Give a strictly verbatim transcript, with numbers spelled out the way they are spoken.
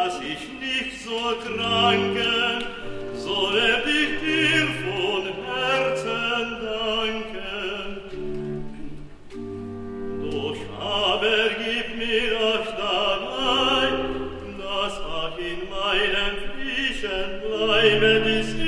dass ich nicht so kranken, solle ich dir von Herzen danken. Doch aber gib mir auch dabei, dass auch in meinem frischen Leibe die